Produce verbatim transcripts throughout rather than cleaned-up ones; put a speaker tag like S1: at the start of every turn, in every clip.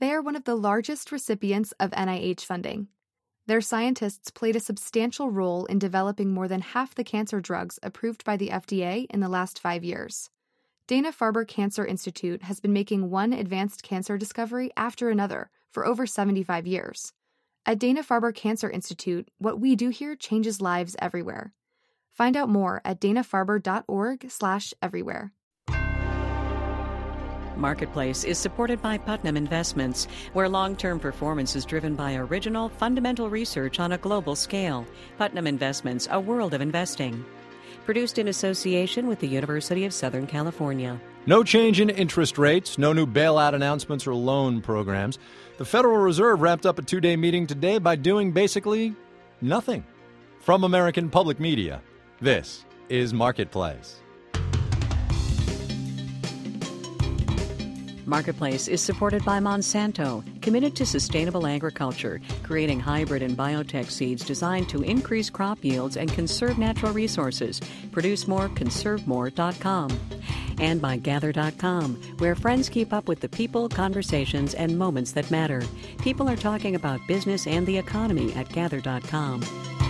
S1: They are one of the largest recipients of N I H funding. Their scientists played a substantial role in developing more than half the cancer drugs approved by the F D A in the last five years. Dana-Farber Cancer Institute has been making one advanced cancer discovery after another for over seventy-five years. At Dana-Farber Cancer Institute, what we do here changes lives everywhere. Find out more at dana-farber.org slash everywhere.
S2: Marketplace is supported by Putnam Investments, where long-term performance is driven by original, fundamental research on a global scale. Putnam Investments, a world of investing. Produced in association with the University of Southern California.
S3: No change in interest rates, no new bailout announcements or loan programs. The Federal Reserve wrapped up a two-day meeting today by doing basically nothing. From American Public Media, this is Marketplace.
S2: Marketplace is supported by Monsanto, committed to sustainable agriculture, creating hybrid and biotech seeds designed to increase crop yields and conserve natural resources. Produce more, conserve more dot com. And by Gather dot com, where friends keep up with the people, conversations, and moments that matter. People are talking about business and the economy at Gather dot com.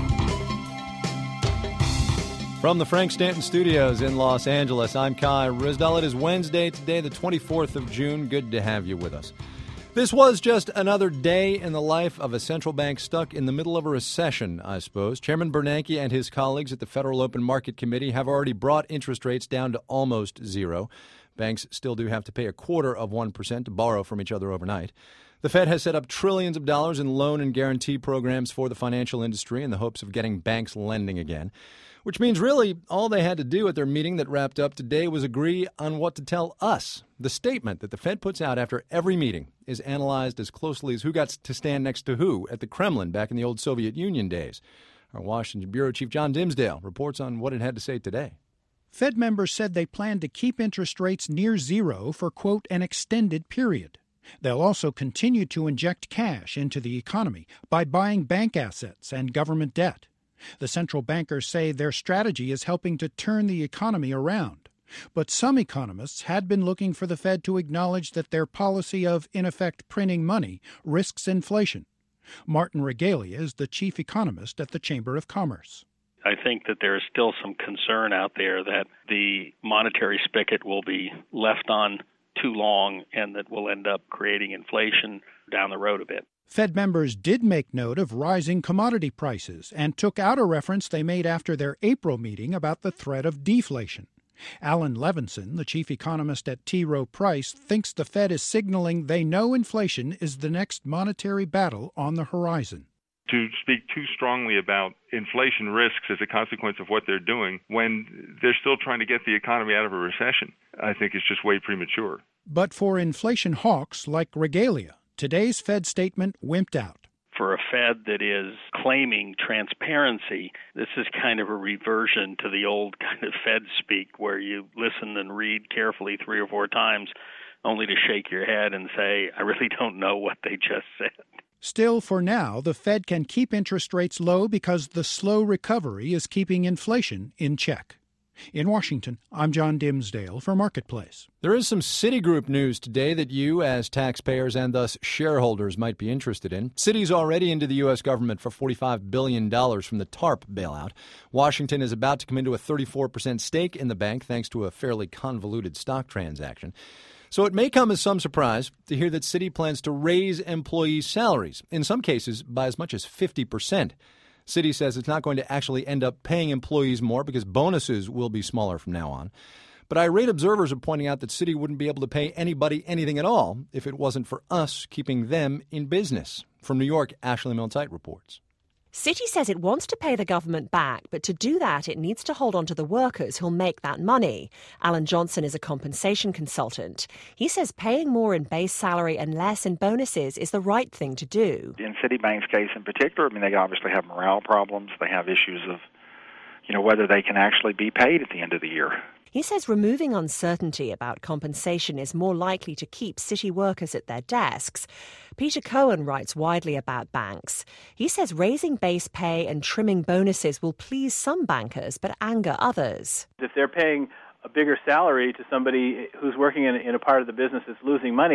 S3: From the Frank Stanton Studios in Los Angeles, I'm Kai Ryssdal. It is Wednesday today, the twenty-fourth of June. Good to have you with us. This was just another day in the life of a central bank stuck in the middle of a recession, I suppose. Chairman Bernanke and his colleagues at the Federal Open Market Committee have already brought interest rates down to almost zero. Banks still do have to pay a quarter of one percent to borrow from each other overnight. The Fed has set up trillions of dollars in loan and guarantee programs for the financial industry in the hopes of getting banks lending again. Which means really all they had to do at their meeting that wrapped up today was agree on what to tell us. The statement that the Fed puts out after every meeting is analyzed as closely as who got to stand next to who at the Kremlin back in the old Soviet Union days. Our Washington Bureau Chief John Dimsdale reports on what it had to say today.
S4: Fed members said they plan to keep interest rates near zero for, quote, an extended period. They'll also continue to inject cash into the economy by buying bank assets and government debt. The central bankers say their strategy is helping to turn the economy around. But some economists had been looking for the Fed to acknowledge that their policy of, in effect, printing money risks inflation. Martin Regalia is the chief economist at the Chamber of Commerce.
S5: I think that there is still some concern out there that the monetary spigot will be left on too long and that will end up creating inflation down the road a bit.
S4: Fed members did make note of rising commodity prices and took out a reference they made after their April meeting about the threat of deflation. Alan Levinson, the chief economist at T. Rowe Price, thinks the Fed is signaling they know inflation is the next monetary battle on the horizon.
S6: To speak too strongly about inflation risks as a consequence of what they're doing when they're still trying to get the economy out of a recession, I think is just way premature.
S4: But for inflation hawks like Regalia, today's Fed statement wimped out.
S5: For a Fed that is claiming transparency, this is kind of a reversion to the old kind of Fed speak where you listen and read carefully three or four times only to shake your head and say, I really don't know what they just said.
S4: Still, for now, the Fed can keep interest rates low because the slow recovery is keeping inflation in check. In Washington, I'm John Dimsdale for Marketplace.
S3: There is some Citigroup news today that you, as taxpayers and thus shareholders, might be interested in. Citi's already into the U S government for forty-five billion dollars from the TARP bailout. Washington is about to come into a thirty-four percent stake in the bank thanks to a fairly convoluted stock transaction. So it may come as some surprise to hear that Citi plans to raise employees' salaries, in some cases by as much as fifty percent. Citi says it's not going to actually end up paying employees more because bonuses will be smaller from now on. But irate observers are pointing out that Citi wouldn't be able to pay anybody anything at all if it wasn't for us keeping them in business. From New York, Ashley Milne-Tite reports.
S7: Citi says it wants to pay the government back, but to do that, it needs to hold on to the workers who'll make that money. Alan Johnson is a compensation consultant. He says paying more in base salary and less in bonuses is the right thing to do.
S8: In Citibank's case in particular, I mean, they obviously have morale problems. They have issues of, you know, whether they can actually be paid at the end of the year.
S7: He says removing uncertainty about compensation is more likely to keep Citi workers at their desks. Peter Cohen writes widely about banks. He says raising base pay and trimming bonuses will please some bankers but anger others.
S9: If they're paying a bigger salary to somebody who's working in, in a part of the business that's losing money,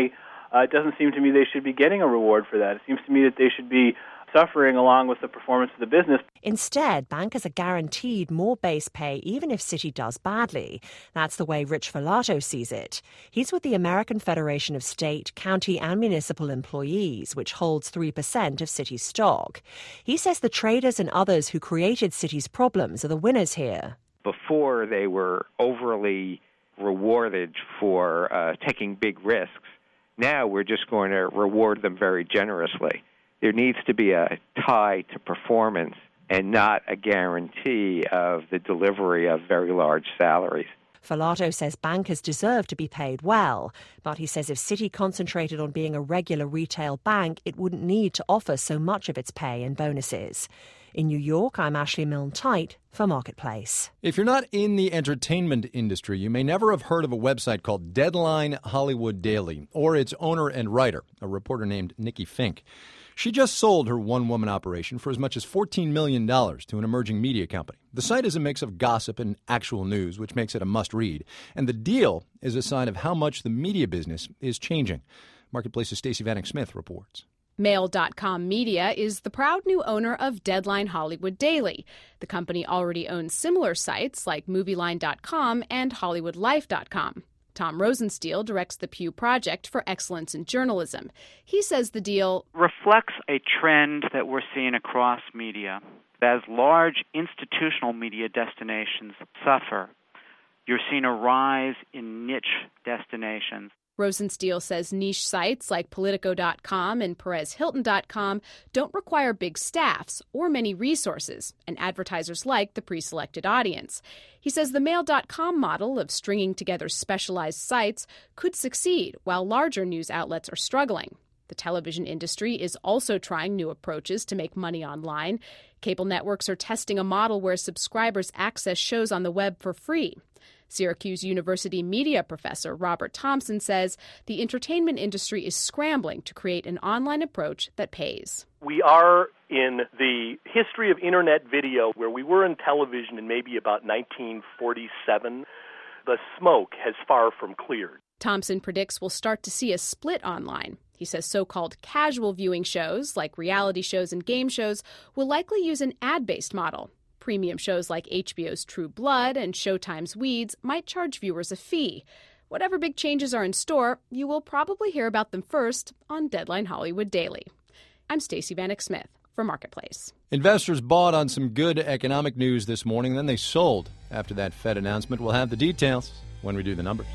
S9: uh, it doesn't seem to me they should be getting a reward for that. It seems to me that they should be suffering along with the performance of the business.
S7: Instead, bankers are guaranteed more base pay even if Citi does badly. That's the way Rich Filato sees it. He's with the American Federation of State, County and Municipal Employees, which holds three percent of Citi's stock. He says the traders and others who created Citi's problems are the winners here.
S10: Before, they were overly rewarded for uh, taking big risks. Now we're just going to reward them very generously. There needs to be a tie to performance and not a guarantee of the delivery of very large salaries.
S7: Filato says bankers deserve to be paid well, but he says if Citi concentrated on being a regular retail bank, it wouldn't need to offer so much of its pay and bonuses. In New York, I'm Ashley Milne-Tite for Marketplace.
S3: If you're not in the entertainment industry, you may never have heard of a website called Deadline Hollywood Daily or its owner and writer, a reporter named Nikki Fink. She just sold her one-woman operation for as much as fourteen million dollars to an emerging media company. The site is a mix of gossip and actual news, which makes it a must-read. And the deal is a sign of how much the media business is changing. Marketplace's Stacey Vanek Smith reports.
S11: Mail dot com Media is the proud new owner of Deadline Hollywood Daily. The company already owns similar sites like Movieline dot com and Hollywood Life dot com. Tom Rosenstiel directs the Pew Project for Excellence in Journalism. He says the deal
S12: reflects a trend that we're seeing across media. As large institutional media destinations suffer, you're seeing a rise in niche destinations.
S11: Rosenstiel says niche sites like Politico dot com and Perez Hilton dot com don't require big staffs or many resources, and advertisers like the pre-selected audience. He says the Mail dot com model of stringing together specialized sites could succeed while larger news outlets are struggling. The television industry is also trying new approaches to make money online. Cable networks are testing a model where subscribers access shows on the web for free. Syracuse University media professor Robert Thompson says the entertainment industry is scrambling to create an online approach that pays.
S13: We are in the history of internet video where we were in television in maybe about nineteen forty-seven. The smoke has far from cleared.
S11: Thompson predicts we'll start to see a split online. He says so-called casual viewing shows, like reality shows and game shows, will likely use an ad-based model. Premium shows like H B O's True Blood and Showtime's Weeds might charge viewers a fee. Whatever big changes are in store, you will probably hear about them first on Deadline Hollywood Daily. I'm Stacey Vanek Smith for Marketplace.
S3: Investors bought on some good economic news this morning, then they sold after that Fed announcement. We'll have the details when we do the numbers.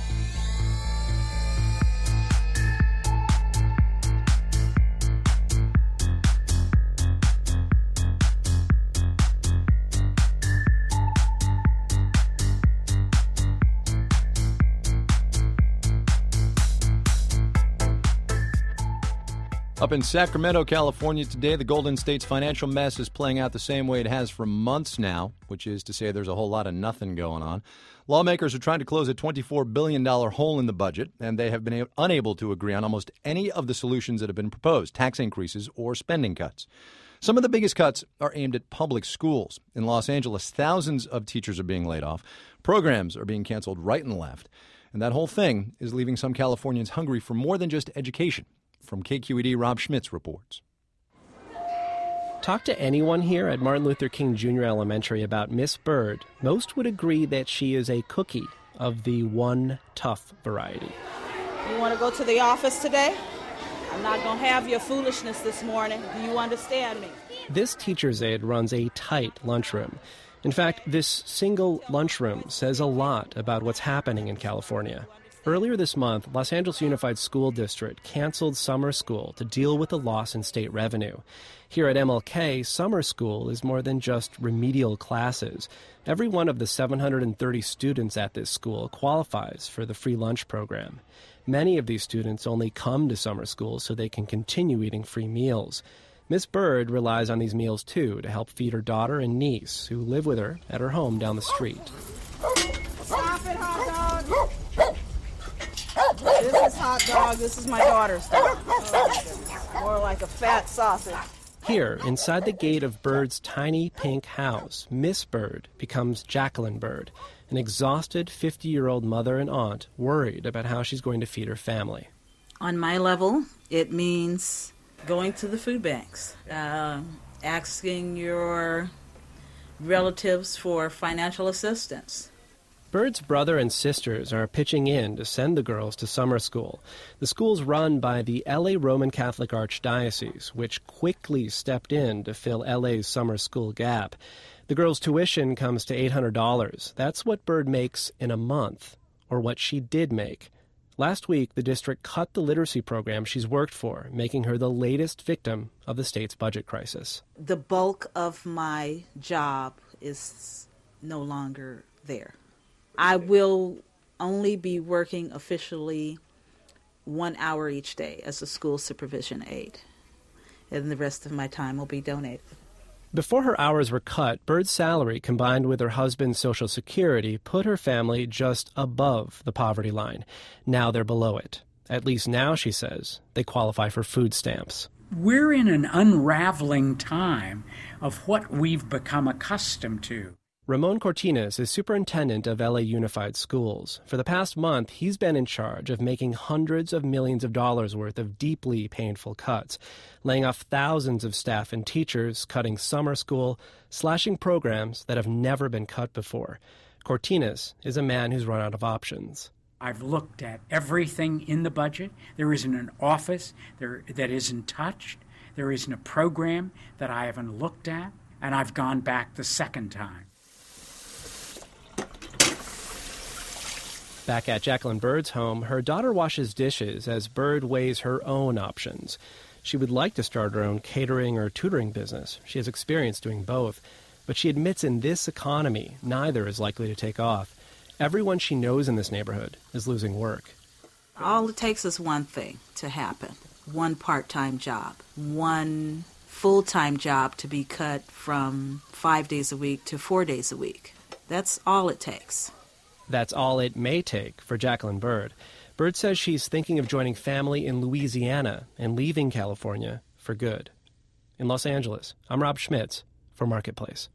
S3: Up in Sacramento, California today, the Golden State's financial mess is playing out the same way it has for months now, which is to say there's a whole lot of nothing going on. Lawmakers are trying to close a twenty-four billion dollars hole in the budget, and they have been a- unable to agree on almost any of the solutions that have been proposed, tax increases or spending cuts. Some of the biggest cuts are aimed at public schools. In Los Angeles, thousands of teachers are being laid off. Programs are being canceled right and left. And that whole thing is leaving some Californians hungry for more than just education. From K Q E D, Rob Schmitz reports.
S14: Talk to anyone here at Martin Luther King Junior Elementary about Miss Bird. Most would agree that she is a cookie of the one tough variety.
S15: You want to go to the office today? I'm not going to have your foolishness this morning. Do you understand me?
S14: This teacher's aide runs a tight lunchroom. In fact, this single lunchroom says a lot about what's happening in California. Earlier this month, Los Angeles Unified School District canceled summer school to deal with the loss in state revenue. Here at M L K, summer school is more than just remedial classes. Every one of the seven hundred thirty students at this school qualifies for the free lunch program. Many of these students only come to summer school so they can continue eating free meals. Miss Bird relies on these meals, too, to help feed her daughter and niece, who live with her at her home down the street.
S15: Stop it, hot dog! This is hot dog. This is my daughter's dog. Oh, more like a fat sausage.
S14: Here, inside the gate of Bird's tiny pink house, Miss Bird becomes Jacqueline Bird, an exhausted fifty-year-old mother and aunt worried about how she's going to feed her family.
S15: On my level, it means going to the food banks, uh, asking your relatives for financial assistance.
S14: Bird's brother and sisters are pitching in to send the girls to summer school. The school's run by the L A Roman Catholic Archdiocese, which quickly stepped in to fill L A's summer school gap. The girls' tuition comes to eight hundred dollars. That's what Bird makes in a month, or what she did make. Last week, the district cut the literacy program she's worked for, making her the latest victim of the state's budget crisis.
S15: The bulk of my job is no longer there. I will only be working officially one hour each day as a school supervision aide, and the rest of my time will be donated.
S14: Before her hours were cut, Bird's salary, combined with her husband's Social Security, put her family just above the poverty line. Now they're below it. At least now, she says, they qualify for food stamps.
S16: We're in an unraveling time of what we've become accustomed to.
S14: Ramon Cortines is superintendent of L A Unified Schools. For the past month, he's been in charge of making hundreds of millions of dollars worth of deeply painful cuts, laying off thousands of staff and teachers, cutting summer school, slashing programs that have never been cut before. Cortines is a man who's run out of options.
S16: I've looked at everything in the budget. There isn't an office there that isn't touched. There isn't a program that I haven't looked at, and I've gone back the second time.
S14: Back at Jacqueline Bird's home, her daughter washes dishes as Bird weighs her own options. She would like to start her own catering or tutoring business. She has experience doing both. But she admits in this economy, neither is likely to take off. Everyone she knows in this neighborhood is losing work.
S15: All it takes is one thing to happen. One part-time job. One full-time job to be cut from five days a week to four days a week. That's all it takes.
S14: That's all it may take for Jacqueline Bird. Bird says she's thinking of joining family in Louisiana and leaving California for good. In Los Angeles, I'm Rob Schmitz for Marketplace.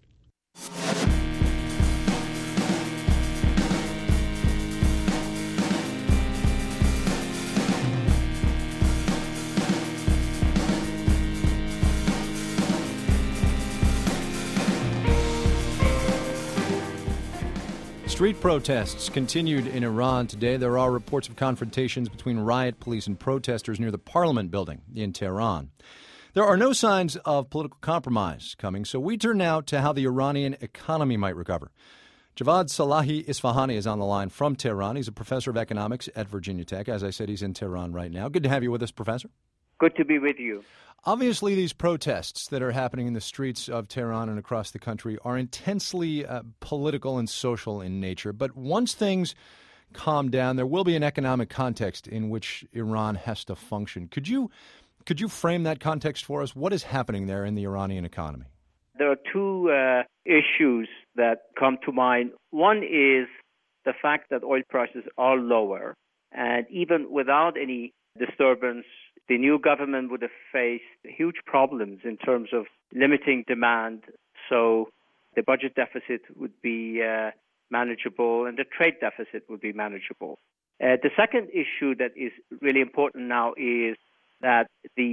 S3: Street protests continued in Iran today. There are reports of confrontations between riot police and protesters near the Parliament building in Tehran. There are no signs of political compromise coming, so we turn now to how the Iranian economy might recover. Javad Salahi Isfahani is on the line from Tehran. He's a professor of economics at Virginia Tech. As I said, he's in Tehran right now. Good to have you with us, Professor.
S17: Good to be with you.
S3: Obviously, these protests that are happening in the streets of Tehran and across the country are intensely uh, political and social in nature. But once things calm down, there will be an economic context in which Iran has to function. Could you could you frame that context for us? What is happening there in the Iranian economy?
S17: There are two uh, issues that come to mind. One is the fact that oil prices are lower, and even without any disturbance, the new government would have faced huge problems in terms of limiting demand, so the budget deficit would be uh, manageable and the trade deficit would be manageable. Uh, the second issue that is really important now is that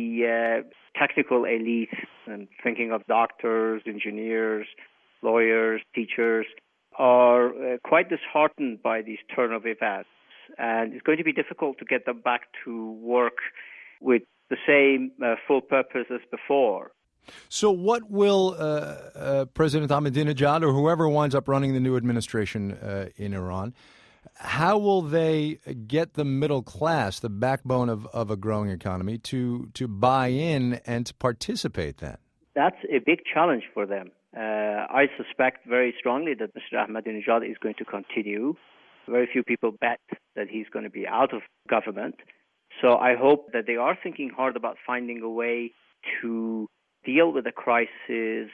S17: the uh, technical elite, and thinking of doctors, engineers, lawyers, teachers, are uh, quite disheartened by these turn of events, and it's going to be difficult to get them back to work with the same uh, full purpose as before.
S3: So what will uh, uh, President Ahmadinejad or whoever winds up running the new administration uh, in Iran, how will they get the middle class, the backbone of, of a growing economy, to, to buy in and to participate then?
S17: That's a big challenge for them. Uh, I suspect very strongly that Mister Ahmadinejad is going to continue. Very few people bet that he's going to be out of government. So I hope that they are thinking hard about finding a way to deal with the crisis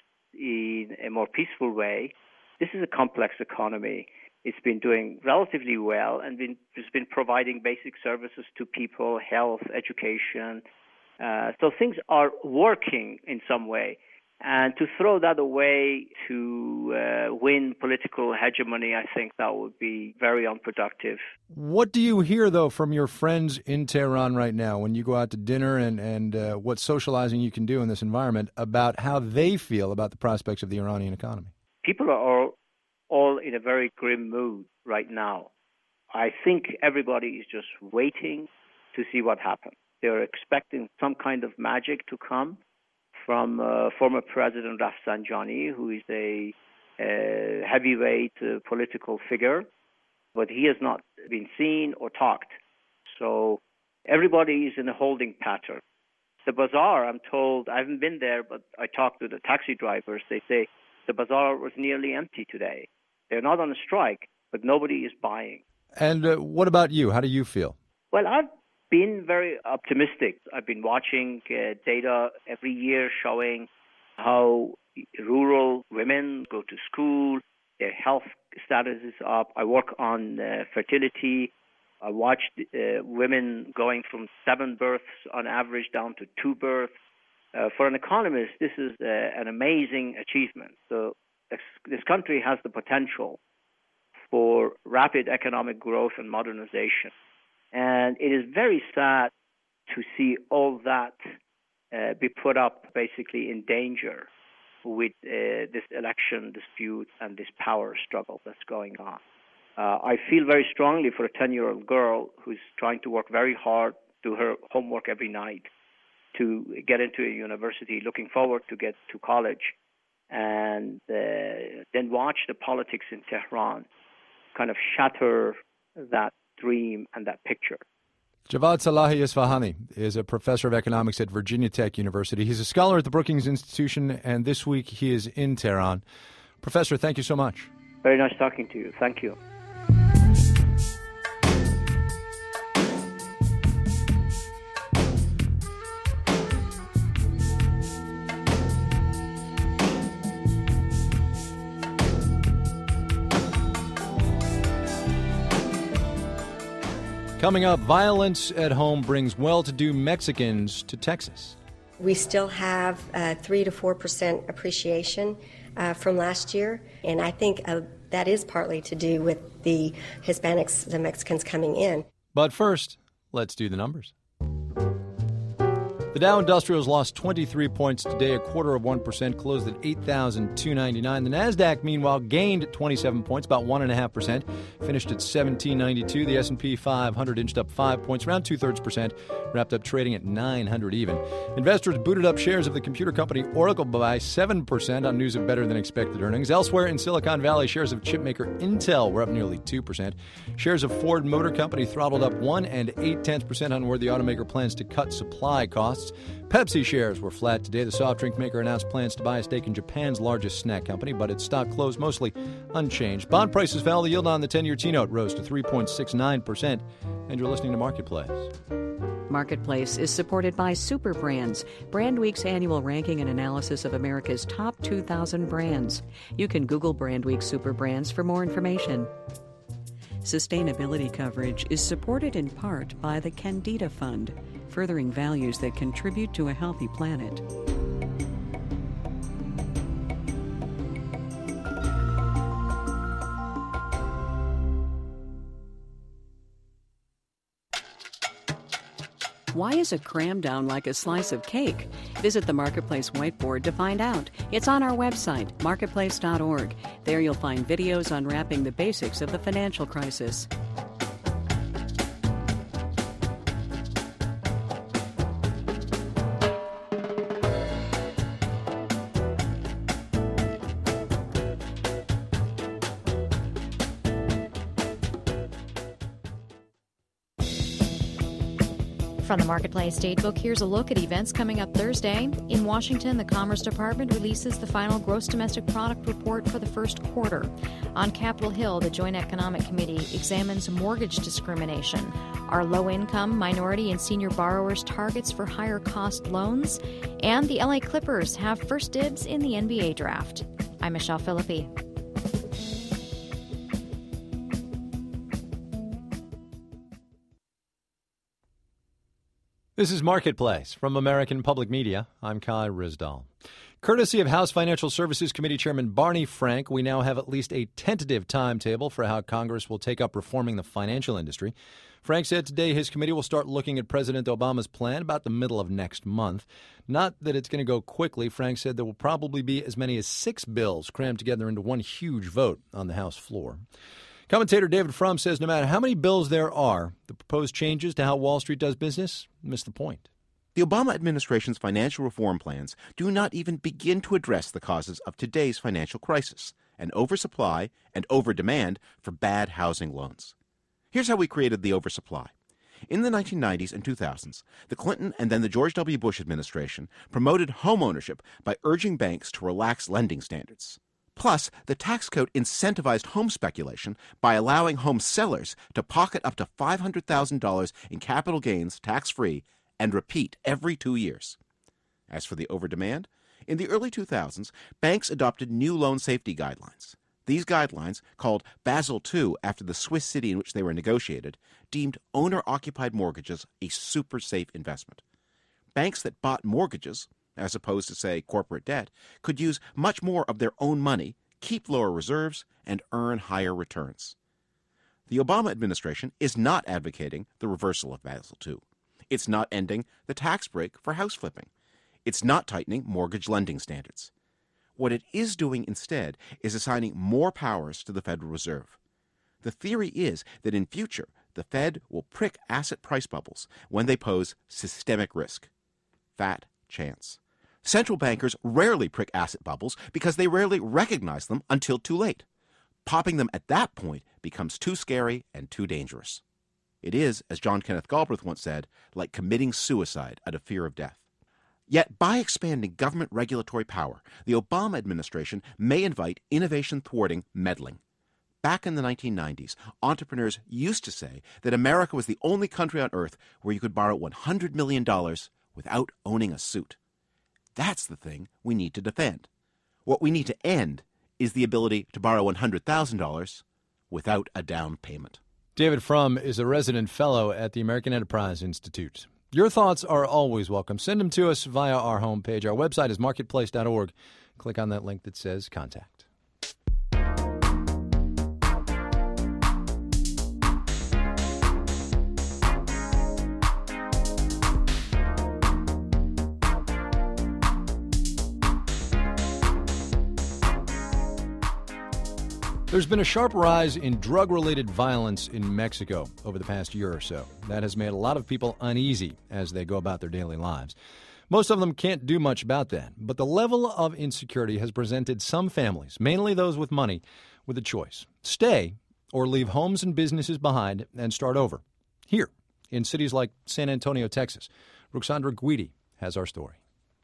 S17: in a more peaceful way. This is a complex economy. It's been doing relatively well and been, it's been providing basic services to people, health, education. Uh, so things are working in some way. And to throw that away to uh, win political hegemony, I think that would be very unproductive.
S3: What do you hear, though, from your friends in Tehran right now when you go out to dinner and, and uh, what socializing you can do in this environment about how they feel about the prospects of the Iranian economy?
S17: People are all, all in a very grim mood right now. I think everybody is just waiting to see what happens. They're expecting some kind of magic to come from uh, former President Rafsanjani, who is a uh, heavyweight uh, political figure, but he has not been seen or talked. So everybody is in a holding pattern. The bazaar, I'm told, I haven't been there, but I talked to the taxi drivers. They say the bazaar was nearly empty today. They're not on a strike, but nobody is buying.
S3: And uh, what about you? How do you feel?
S17: Well, I've been very optimistic. I've been watching uh, data every year showing how rural women go to school, their health status is up. I work on uh, fertility. I watched uh, women going from seven births on average down to two births. Uh, for an economist, this is uh, an amazing achievement. So this, this country has the potential for rapid economic growth and modernization. And it is very sad to see all that uh, be put up basically in danger with uh, this election dispute and this power struggle that's going on. Uh, I feel very strongly for a ten-year-old girl who's trying to work very hard, do her homework every night to get into a university, looking forward to get to college, and uh, then watch the politics in Tehran kind of shatter that dream and that picture.
S3: Javad Salahi Isfahani is a professor of economics at Virginia Tech University. He's a scholar at the Brookings Institution, and this week he is in Tehran. Professor, thank you so much.
S17: Very nice talking to you. Thank you.
S3: Coming up, violence at home brings well-to-do Mexicans to Texas.
S18: We still have uh, three to four percent appreciation uh, from last year, and I think uh, that is partly to do with the Hispanics, the Mexicans coming in.
S3: But first, let's do the numbers. The Dow Industrials lost twenty-three points today, a quarter of one percent, closed at eight thousand two hundred ninety-nine. The Nasdaq, meanwhile, gained twenty-seven points, about one point five percent, finished at seventeen ninety-two. The S and P five hundred inched up five points, around two-thirds percent, wrapped up trading at nine hundred even. Investors booted up shares of the computer company Oracle by seven percent on news of better-than-expected earnings. Elsewhere in Silicon Valley, shares of chipmaker Intel were up nearly two percent. Shares of Ford Motor Company throttled up one and eight-tenths percent on where the automaker plans to cut supply costs. Pepsi shares were flat today. The soft drink maker announced plans to buy a stake in Japan's largest snack company, but its stock closed mostly unchanged. Bond prices fell. The yield on the ten-year T-note rose to three point six nine percent. And you're listening to Marketplace.
S2: Marketplace is supported by Super Brands, Brandweek's annual ranking and analysis of America's top two thousand brands. You can Google Brandweek Super Brands for more information. Sustainability coverage is supported in part by the Candida Fund, furthering values that contribute to a healthy planet. Why is a cram down like a slice of cake? Visit the Marketplace whiteboard to find out. It's on our website, marketplace dot org. There you'll find videos unwrapping the basics of the financial crisis.
S19: From the Marketplace Datebook, here's a look at events coming up Thursday. In Washington, the Commerce Department releases the final Gross Domestic Product report for the first quarter. On Capitol Hill, the Joint Economic Committee examines mortgage discrimination. Are low-income, minority, and senior borrowers targets for higher-cost loans? And the L A Clippers have first dibs in the N B A draft. I'm Michelle Philippi.
S3: This is Marketplace from American Public Media. I'm Kai Rizdal. Courtesy of House Financial Services Committee Chairman Barney Frank, we now have at least a tentative timetable for how Congress will take up reforming the financial industry. Frank said today his committee will start looking at President Obama's plan about the middle of next month. Not that it's going to go quickly. Frank said there will probably be as many as six bills crammed together into one huge vote on the House floor. Commentator David Frum says no matter how many bills there are, the proposed changes to how Wall Street does business miss the point.
S20: The Obama administration's financial reform plans do not even begin to address the causes of today's financial crisis, an oversupply and overdemand for bad housing loans. Here's how we created the oversupply. In the nineteen nineties and two thousands, the Clinton and then the George W. Bush administration promoted homeownership by urging banks to relax lending standards. Plus, the tax code incentivized home speculation by allowing home sellers to pocket up to five hundred thousand dollars in capital gains tax-free and repeat every two years. As for the overdemand, in the early two thousands, banks adopted new loan safety guidelines. These guidelines, called Basel two after the Swiss city in which they were negotiated, deemed owner-occupied mortgages a super safe investment. Banks that bought mortgages, as opposed to, say, corporate debt, could use much more of their own money, keep lower reserves, and earn higher returns. The Obama administration is not advocating the reversal of Basel two. It's not ending the tax break for house flipping. It's not tightening mortgage lending standards. What it is doing instead is assigning more powers to the Federal Reserve. The theory is that in future, the Fed will prick asset price bubbles when they pose systemic risk. Fat chance. Central bankers rarely prick asset bubbles because they rarely recognize them until too late. Popping them at that point becomes too scary and too dangerous. It is, as John Kenneth Galbraith once said, like committing suicide out of fear of death. Yet by expanding government regulatory power, the Obama administration may invite innovation-thwarting meddling. Back in the nineteen nineties, entrepreneurs used to say that America was the only country on earth where you could borrow one hundred million dollars without owning a suit. That's the thing we need to defend. What we need to end is the ability to borrow one hundred thousand dollars without a down payment.
S3: David Frum is a resident fellow at the American Enterprise Institute. Your thoughts are always welcome. Send them to us via our homepage. Our website is marketplace dot org. Click on that link that says Contact. There's been a sharp rise in drug-related violence in Mexico over the past year or so. That has made a lot of people uneasy as they go about their daily lives. Most of them can't do much about that, but the level of insecurity has presented some families, mainly those with money, with a choice. Stay or leave homes and businesses behind and start over. Here, in cities like San Antonio, Texas, Ruxandra Guidi has our story.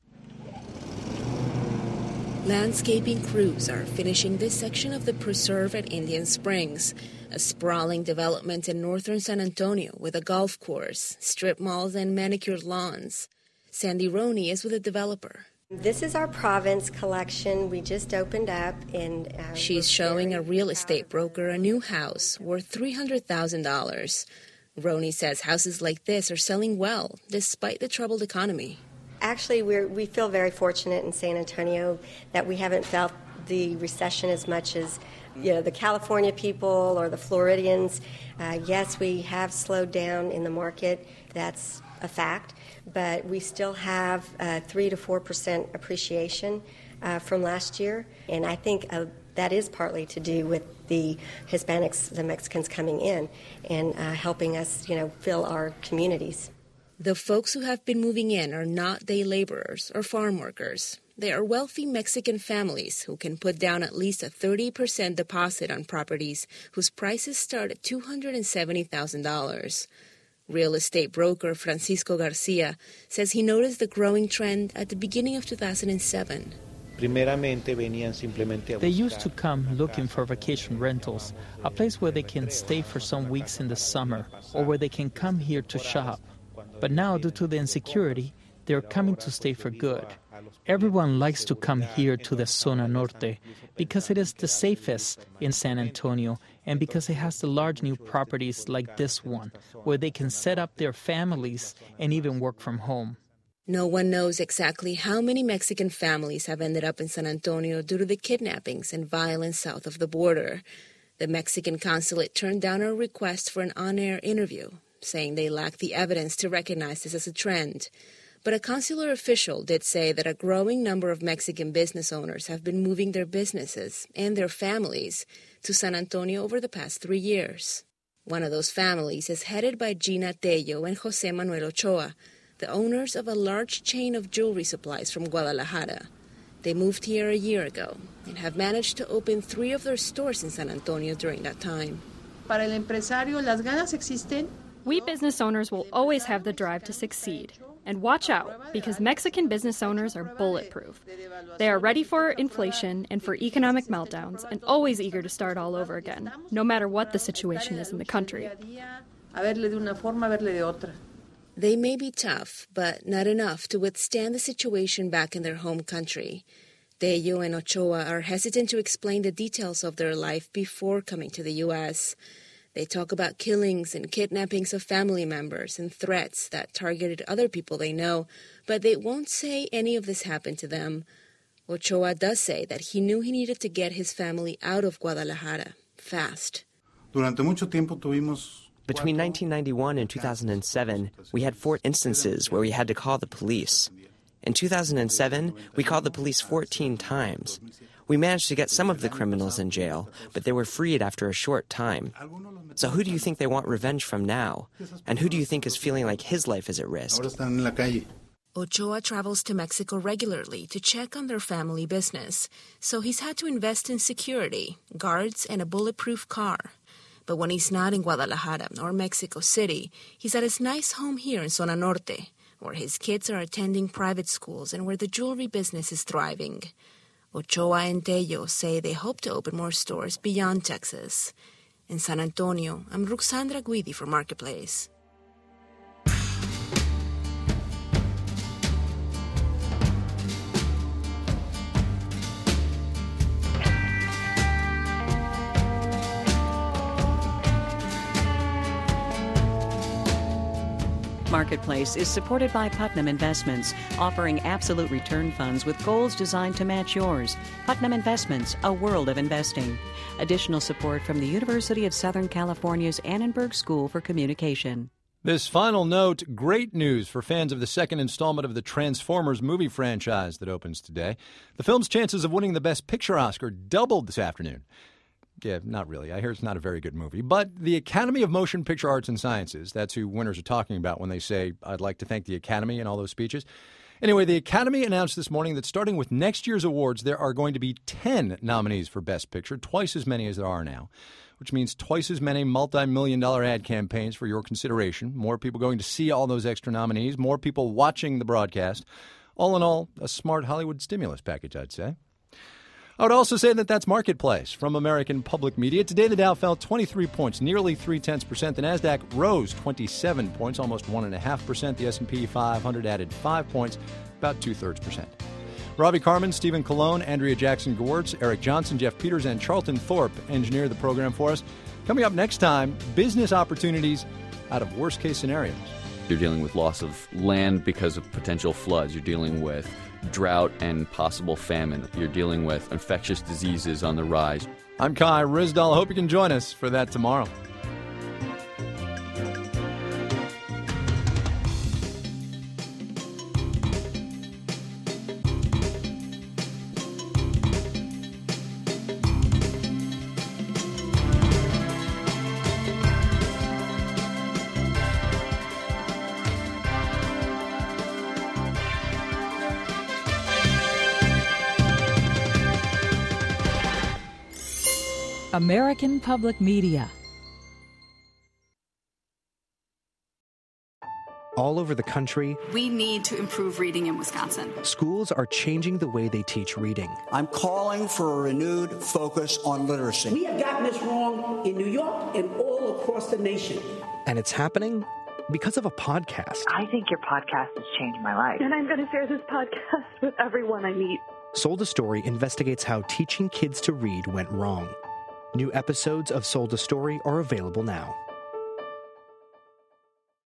S21: Landscaping crews are finishing this section of the preserve at Indian Springs, a sprawling development in northern San Antonio with a golf course, strip malls, and manicured lawns. Sandy Roney is with the developer.
S18: This is our Province collection. We just opened up. and uh,
S21: She's showing a real estate broker a new house worth three hundred thousand dollars. Roney says houses like this are selling well, despite the troubled economy.
S18: Actually, we're, we feel very fortunate in San Antonio that we haven't felt the recession as much as you know the California people or the Floridians. Uh, yes, we have slowed down in the market. That's a fact. But we still have uh, three to four percent appreciation uh, from last year. And I think uh, that is partly to do with the Hispanics, the Mexicans coming in and uh, helping us, you know, fill our communities.
S21: The folks who have been moving in are not day laborers or farm workers. They are wealthy Mexican families who can put down at least a thirty percent deposit on properties whose prices start at two hundred seventy thousand dollars. Real estate broker Francisco Garcia says he noticed the growing trend at the beginning of two thousand seven.
S22: They used to come looking for vacation rentals, a place where they can stay for some weeks in the summer or where they can come here to shop. But now, due to the insecurity, they're coming to stay for good. Everyone likes to come here to the Zona Norte because it is the safest in San Antonio and because it has the large new properties like this one, where they can set up their families and even work from home.
S21: No one knows exactly how many Mexican families have ended up in San Antonio due to the kidnappings and violence south of the border. The Mexican consulate turned down our request for an on-air interview, saying they lack the evidence to recognize this as a trend. But a consular official did say that a growing number of Mexican business owners have been moving their businesses and their families to San Antonio over the past three years. One of those families is headed by Gina Tello and Jose Manuel Ochoa, the owners of a large chain of jewelry supplies from Guadalajara. They moved here a year ago and have managed to open three of their stores in San Antonio during that time.
S1: Para el empresario, las ganas existen.
S6: We business owners will always have the drive to succeed. And watch out, because Mexican business owners are bulletproof. They are ready for inflation and for economic meltdowns and always eager to start all over again, no matter what the situation is in the country.
S21: They may be tough, but not enough to withstand the situation back in their home country. Tello and Ochoa are hesitant to explain the details of their life before coming to the U S They talk about killings and kidnappings of family members and threats that targeted other people they know, but they won't say any of this happened to them. Ochoa does say that he knew he needed to get his family out of Guadalajara fast.
S23: Durante mucho tiempo tuvimos
S24: Between nineteen ninety-one and two thousand seven, we had four instances where we had to call the police. In two thousand seven, we called the police fourteen times. We managed to get some of the criminals in jail, but they were freed after a short time. So who do you think they want revenge from now? And who do you think is feeling like his life is at risk?
S21: Ochoa travels to Mexico regularly to check on their family business, so he's had to invest in security, guards, and a bulletproof car. But when he's not in Guadalajara or Mexico City, he's at his nice home here in Zona Norte, where his kids are attending private schools and where the jewelry business is thriving. Ochoa and Tello say they hope to open more stores beyond Texas. In San Antonio, I'm Ruxandra Guidi for Marketplace.
S2: Marketplace is supported by Putnam Investments, offering absolute return funds with goals designed to match yours. Putnam Investments, a world of investing. Additional support from the University of Southern California's Annenberg School for Communication.
S3: This final note, great news for fans of the second installment of the Transformers movie franchise that opens today. The film's chances of winning the Best Picture Oscar doubled this afternoon. Yeah, not really. I hear it's not a very good movie. But the Academy of Motion Picture Arts and Sciences, that's who winners are talking about when they say, I'd like to thank the Academy in all those speeches. Anyway, the Academy announced this morning that starting with next year's awards, there are going to be ten nominees for Best Picture, twice as many as there are now, which means twice as many multi-million dollar ad campaigns for your consideration, more people going to see all those extra nominees, more people watching the broadcast. All in all, a smart Hollywood stimulus package, I'd say. I would also say that that's Marketplace from American Public Media. Today, the Dow fell twenty-three points, nearly three-tenths percent. The Nasdaq rose twenty-seven points, almost one point five percent. The S and P five hundred added five points, about two-thirds percent. Robbie Carmen, Stephen Colon, Andrea Jackson-Gewirtz, Eric Johnson, Jeff Peters, and Charlton Thorpe engineered the program for us. Coming up next time, business opportunities out of worst-case scenarios.
S25: You're dealing with loss of land because of potential floods. You're dealing with drought and possible famine. You're dealing with infectious diseases on the rise.
S3: I'm Kai Ryssdal. I hope you can join us for that tomorrow.
S26: American Public Media.
S27: All over the country,
S28: we need to improve reading in Wisconsin.
S27: Schools are changing the way they teach reading.
S29: I'm calling for a renewed focus on literacy.
S30: We have gotten this wrong in New York and all across the nation.
S27: And it's happening because of a podcast.
S31: I think your podcast has changed my life.
S32: And I'm going to share this podcast with everyone I meet.
S27: Sold a Story investigates how teaching kids to read went wrong. New episodes of Sold a Story are available now.